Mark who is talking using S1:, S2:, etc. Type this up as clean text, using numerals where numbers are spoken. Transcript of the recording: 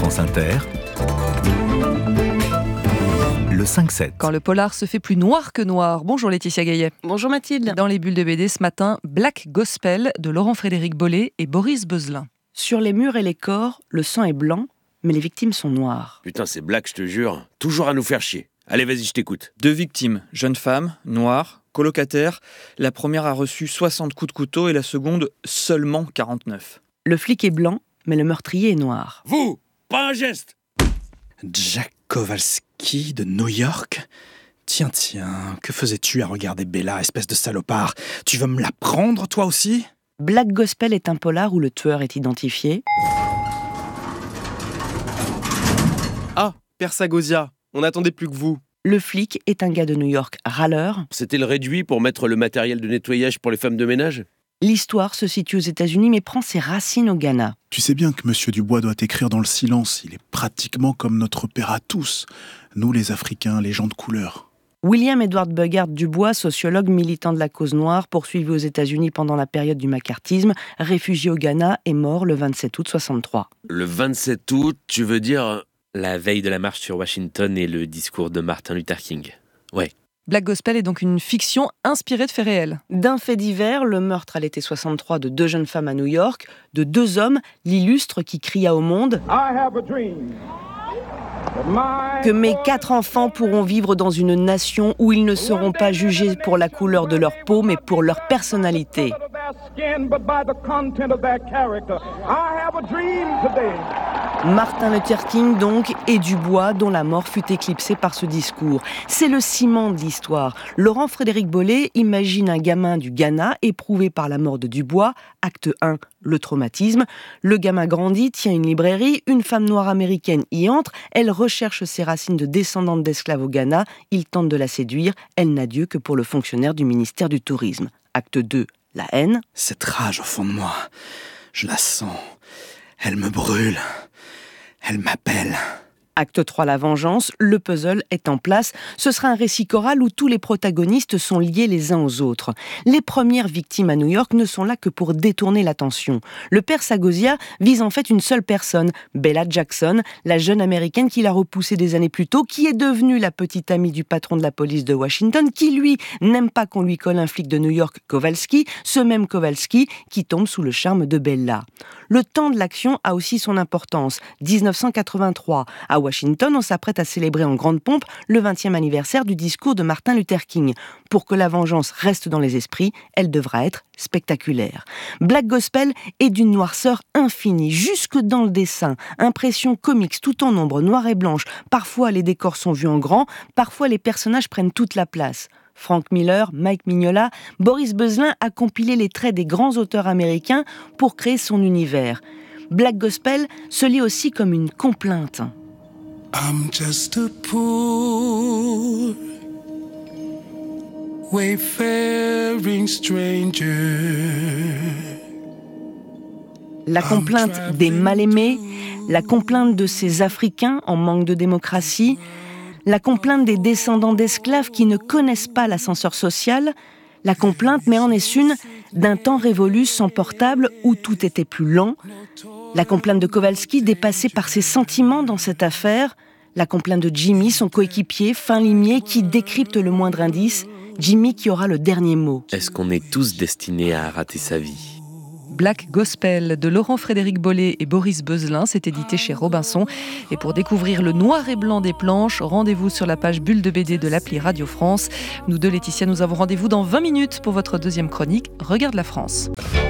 S1: France Inter, le 5-7.
S2: Quand le polar se fait plus noir que noir. Bonjour Laetitia Gaillet.
S3: Bonjour Mathilde.
S2: Dans les bulles de BD ce matin, Black Gospel de Laurent-Frédéric Bollé et Boris Bezelin.
S3: Sur les murs et les corps, le sang est blanc, mais les victimes sont noires.
S4: Putain, c'est Black, je te jure. Toujours à nous faire chier. Allez, vas-y, je t'écoute.
S5: 2 victimes, jeune femme, noire, colocataire. La première a reçu 60 coups de couteau et la seconde seulement 49.
S3: Le flic est blanc, mais le meurtrier est noir.
S4: Vous, pas un geste.
S6: Jack Kowalski de New York ? Tiens, que faisais-tu à regarder Bella, espèce de salopard ? Tu veux me la prendre, toi aussi ?
S3: Black Gospel est un polar où le tueur est identifié.
S7: Ah, Père Sagosia, on n'attendait plus que vous.
S3: Le flic est un gars de New York râleur.
S4: C'était le réduit pour mettre le matériel de nettoyage pour les femmes de ménage ?
S3: L'histoire se situe aux États-Unis mais prend ses racines au Ghana.
S8: Tu sais bien que Monsieur Dubois doit écrire dans le silence. Il est pratiquement comme notre père à tous. Nous, les Africains, les gens de couleur.
S3: William Edward Bugard Dubois, sociologue militant de la cause noire, poursuivi aux États-Unis pendant la période du macartisme, réfugié au Ghana, est mort le 27 août 63.
S4: Le 27 août, tu veux dire...
S9: La veille de la marche sur Washington et le discours de Martin Luther King. Ouais.
S2: Black Gospel est donc une fiction inspirée de faits réels.
S3: D'un fait divers, le meurtre à l'été 63 de 2 jeunes femmes à New York, de 2 hommes, l'illustre qui cria au monde que mes 4 enfants pourront vivre dans une nation où ils ne seront pas jugés pour la couleur de leur peau, mais pour leur personnalité. Martin Luther King donc, et Dubois, dont la mort fut éclipsée par ce discours. C'est le ciment de l'histoire. Laurent-Frédéric Bollé imagine un gamin du Ghana éprouvé par la mort de Dubois. Acte 1, le traumatisme. Le gamin grandit, tient une librairie, une femme noire américaine y entre, elle recherche ses racines de descendante d'esclaves au Ghana, il tente de la séduire, elle n'a Dieu que pour le fonctionnaire du ministère du Tourisme. Acte 2, la haine.
S6: Cette rage au fond de moi, je la sens. Elle me brûle. Elle m'appelle.
S3: Acte 3, la vengeance, le puzzle est en place. Ce sera un récit choral où tous les protagonistes sont liés les uns aux autres. Les premières victimes à New York ne sont là que pour détourner l'attention. Le père Sagosia vise en fait une seule personne, Bella Jackson, la jeune américaine qu'il a repoussée des années plus tôt, qui est devenue la petite amie du patron de la police de Washington, qui lui n'aime pas qu'on lui colle un flic de New York, Kowalski, ce même Kowalski qui tombe sous le charme de Bella. Le temps de l'action a aussi son importance. 1983, à Washington, on s'apprête à célébrer en grande pompe le 20e anniversaire du discours de Martin Luther King. Pour que la vengeance reste dans les esprits, elle devra être spectaculaire. Black Gospel est d'une noirceur infinie, jusque dans le dessin. Impression comics tout en ombre, noire et blanche. Parfois les décors sont vus en grand, parfois les personnages prennent toute la place. Frank Miller, Mike Mignola, Boris Bezelin a compilé les traits des grands auteurs américains pour créer son univers. Black Gospel se lit aussi comme une complainte.
S10: I'm just a poor, wayfaring stranger.
S3: La complainte des mal-aimés, la complainte de ces Africains en manque de démocratie, la complainte des descendants d'esclaves qui ne connaissent pas l'ascenseur social, la complainte, mais en est une, d'un temps révolu sans portable où tout était plus lent, la complainte de Kowalski dépassée par ses sentiments dans cette affaire, la complainte de Jimmy, son coéquipier, fin limier, qui décrypte le moindre indice, Jimmy qui aura le dernier mot.
S9: Est-ce qu'on est tous destinés à rater sa vie ?
S2: Black Gospel de Laurent-Frédéric Bollé et Boris Bezelin, c'est édité chez Robinson. Et pour découvrir le noir et blanc des planches, rendez-vous sur la page Bulle de BD de l'appli Radio France. Nous deux, Laetitia, nous avons rendez-vous dans 20 minutes pour votre deuxième chronique Regarde la France.